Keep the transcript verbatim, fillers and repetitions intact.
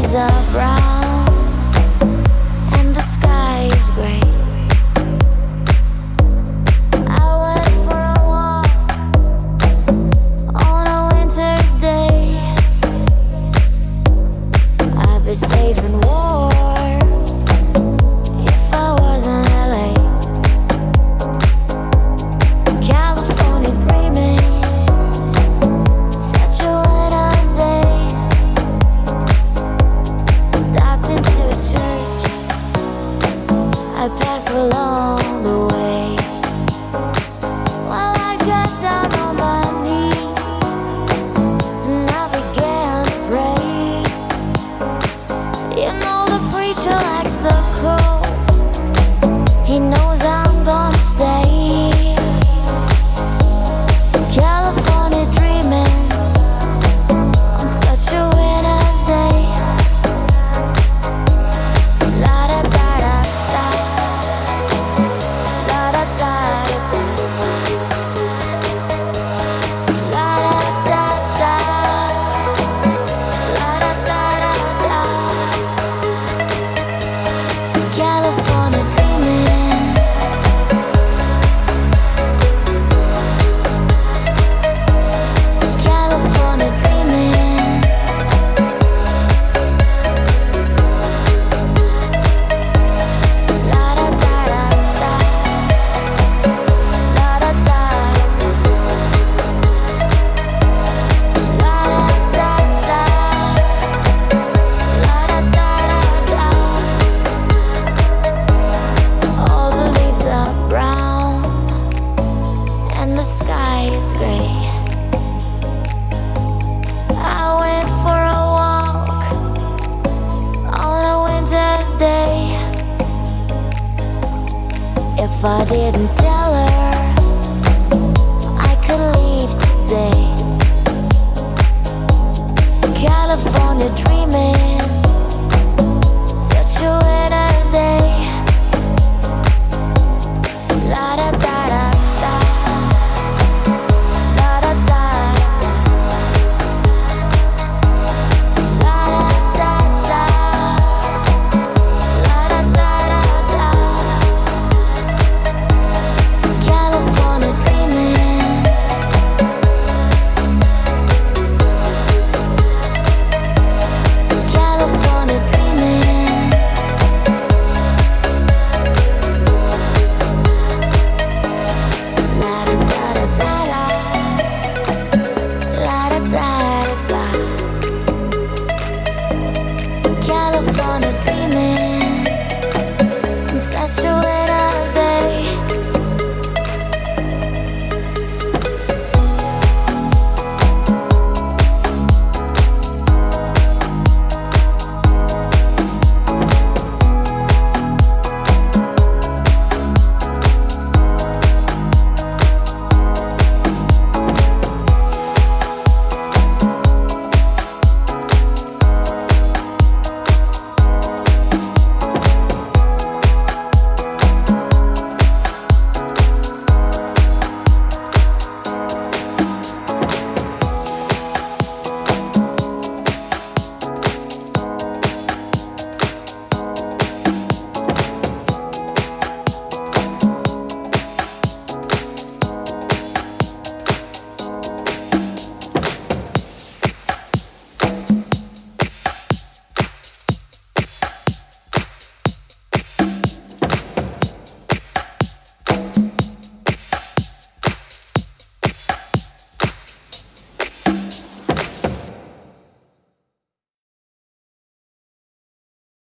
leaves are brown and the sky is gray. I went for a walk on a winter's day. I'd be safe and warm if I was in L A. California dreaming, such a winter's day. Stopped into a church, I passed along the way. While I got down on my knees and I began to pray. You know the preacher likes the cold, he knows I'm gonna stay. California dreaming on such a winter's day. La da da da da, la da da da da, la da da da, la da da da da. California dreaming. California dreaming. La da da da da, la da da da, la da da da, la da da da. All the leaves are brown and the sky is gray. I went for a walk on a winter's day. If I didn't tell her